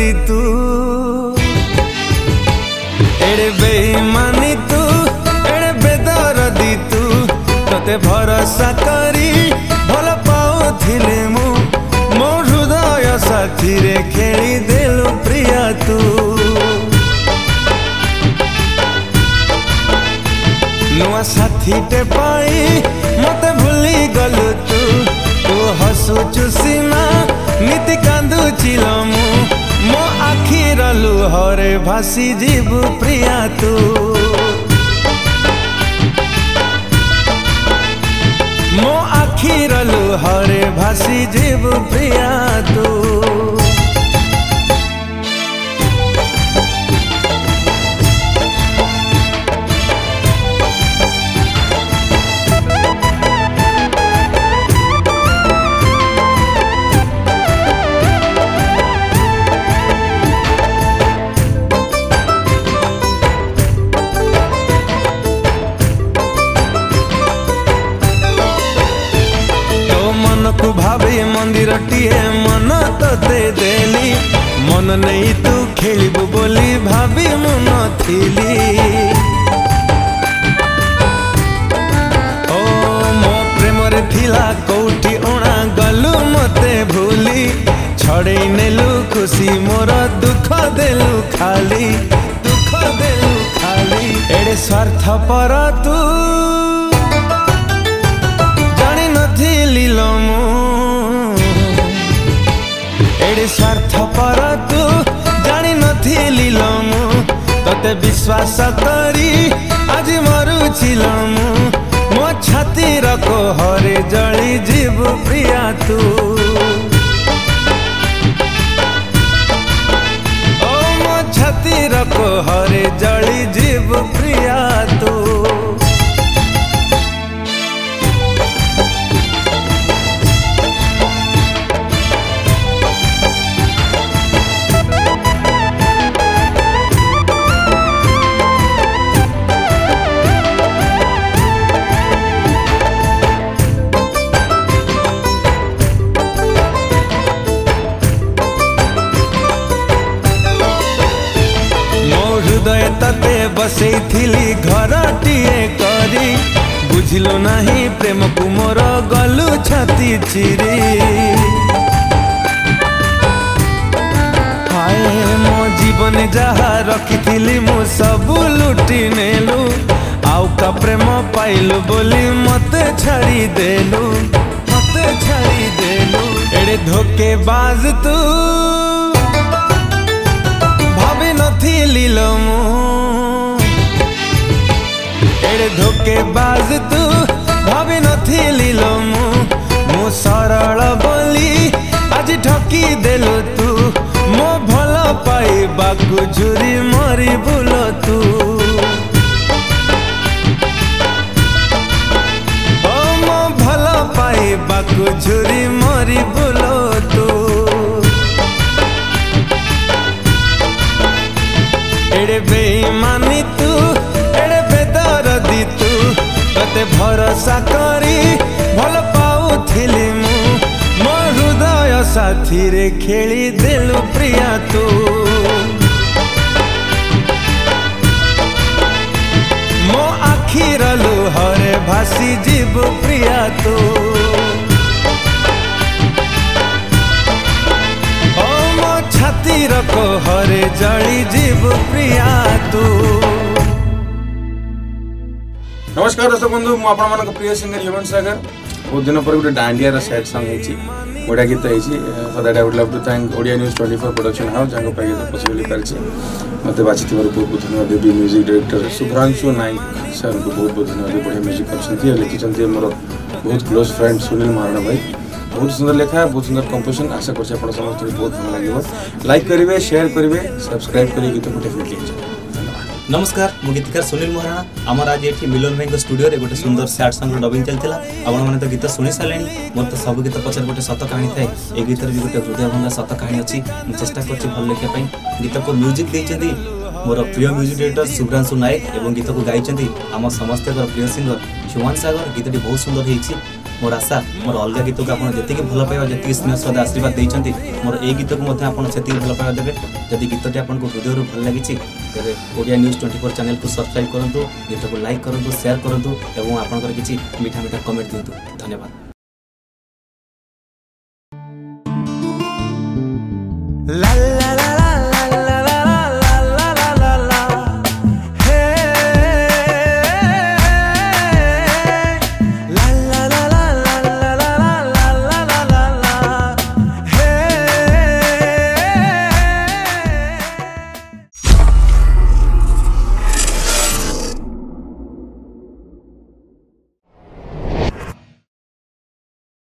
दी तू एड़े बेईमानी तू एड़े बेदरदी तू तोते भरोसा करी भल पाउथिले मु मो हृदय साथी रे खेली देलु प्रिया तू नुआ साथी टे पाई मते भूली गलु तू तू हसुचु सीना नीति कांदु चिलमु मो आखिर लुहरे भासी जीवु प्रिया तू मो आखिर लुहरे भासी जीवु प्रिया तू भाभी मंदिर टीए मन तोते देली मन नहीं तू खेलबू बोली भाभी मन थिली ओ मो प्रेम रे थिला कोठी ओणा गलु मते भूली छड़े नेलु खुशी मोर दुख देलु खाली एड़े स्वार्थ पर तू जानी नथिली लमु एड़े स्वार्थ पर तू जानी नथिली लमु तते विश्वास करी आज मरुछि लमु मो छातीर कोहरे जली जीवु प्रिया तू ओ मो छातीर कोहरे जली जीवु प्रिया तू हृदय तते बसई थिली घरटीए करी बुझिलो नहीं प्रेम को मोर गलु छाती चिरी हाय मो जीवन जहा रखी मु सबू लुटी नेलु आउ का प्रेम पाइलु बोली मते छाड़ी देलु एड़े धोखेबाज तू भाभी नथिली लमु एड़े धोखेबाज तू भाभी नथिली लमु मु सरल बोली आज ठकी देलु तू मो भल पाइबाकु झुरी मरी बुल तू ओ मो भल पाइबाकु झुरी मरी बुल तू एड़े बेईमानी तू एड़े बेदरदी तू तते भरोसा करी भल पाउथिली मु मो हृदय साथी रे खेली देलु प्रिया तू मो आखिर लुहरे भासी जीवु प्रिया तू छातीर कोहरे जली जीवु प्रिया तू। नमस्कार दर्शक बंधु मु आपण मानक प्रिय सिंगर ह्यूमन सागर बहुत दिन पर गोटे डांडिया सैड सॉन्ग होची बड़ा गीत होची for that I would love to thank Odia news 24 production house जंग पाई पॉसिबल करछि मते बाची बहुत बहुत धन्यवाद देवी music director Subhranshu Nayak sir को बहुत बहुत धन्यवाद बढ़िया म्यूजिक करछंती लिखिछंती मोर बहुत क्लोज फ्रेंड सुनील महाराणा भाई बहुत सुंदर लेखा बहुत सुंदर कंपोजिशन आशा करछि आपण समस्त बहुत भल लागिवो लाइक करिवे शेयर करिवे सब्सक्राइब करी गीत को डेफिनेटली नमस्कार मु गीतकार सुनील महाराणा आमर आज ये मिलन भाई स्टूडियो रे गोटे सुंदर सैड सॉन्ग डबिंग चलता आपण मैंने तो गीत शुणी सारे मोर तो सब गीत पचर गोटे सत कहानी थाए ए गीत भी गोटे हृदय भंगा सत कहानी अच्छी चेष्टा कर भल लिखापी गीत को म्यूजिक देते मोर प्रिय म्यूजिक डायरेक्टर शुभ्रांशु नायक और गीत को गाई आम समस्त प्रिय सिंगर ह्यूमन सागर गीतटी बहुत सुंदर होती मोर आशा मोर अलग गीत को आप जी भल पाइबा जी स्नेह श्रद्धा आशीर्वाद देते मोर ए गीत को से भल पाइबा देवे जदि गीतटी आपको हृदय भल लगी तेरे ओडिया न्यूज 24 चैनल को सब्सक्राइब करूँ गीत को लाइक करूँ शेयर करूँ और आपंकर किसी मीठा मीठा कमेंट दिंतु धन्यवाद। La